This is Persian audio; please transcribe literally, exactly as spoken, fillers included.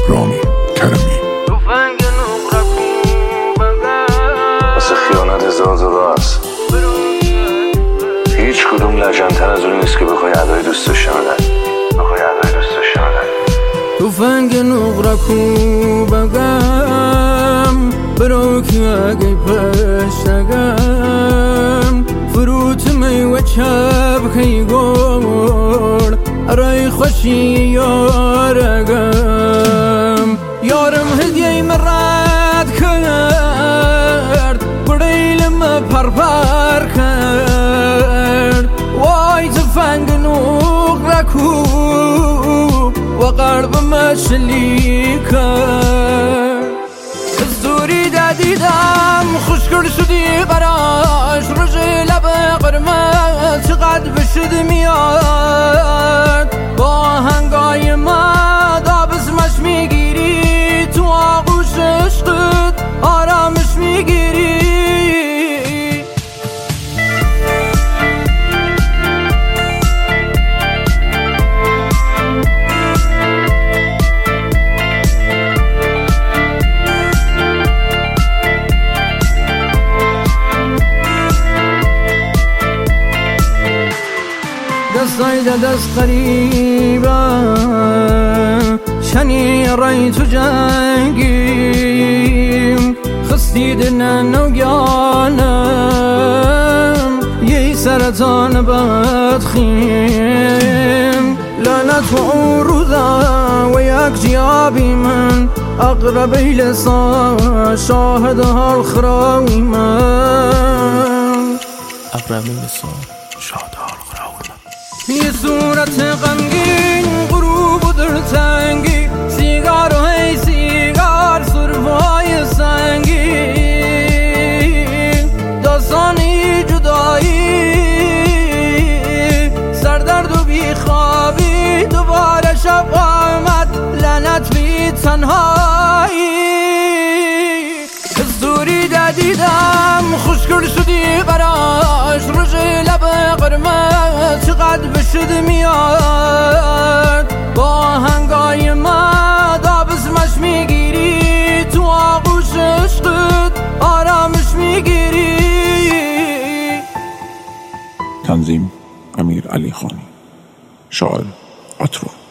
رامی کرمی. واسه خیانت هزار تا راه است، هیچ کدوم لجن‌تر از اون نیست که بخوای ادای دوست داشتن بخوای ادای دوست داشتن توفنگ نقرکو بگم برو که اگه پشتگم فروت میوه چپ که گل ارای خوشی یارگم یارم هدیه مرد کرد بریلم پر پر کرد وای توفنگ نقرکو و قلبم شلی کرد زوری دادیدم خوشگل شدی قراش رجی لب قرمز چقدر بشد میاد با هنگای ما دابزمش میگیری تو آغوش عشقت آرامش میگیری دستای دست قریبا شنی رای تو جنگیم خستی دلن نوگانم یه سرطان بدخیم لعنت و رودا و یک جیابی من اقربی لسان شاهد حال خراوی من اقربی لسان شاهد حال خراوی من یه صورت غمگین غروب و دلتنگی سیگار و هی سیگار سرفای سنگین داستانی جدایی سردرد و بیخوابی دوباره شب آمد لعنت بی تنهایی زوری دادیدم خوشگل شدی قراش رجی لب قرمز چقدر بشد میاد با هنگای ما دابزمش میگیری تو آغوش عشقت آرامش میگیری. تنظیم امیر علی خانی، شاعر عطرو.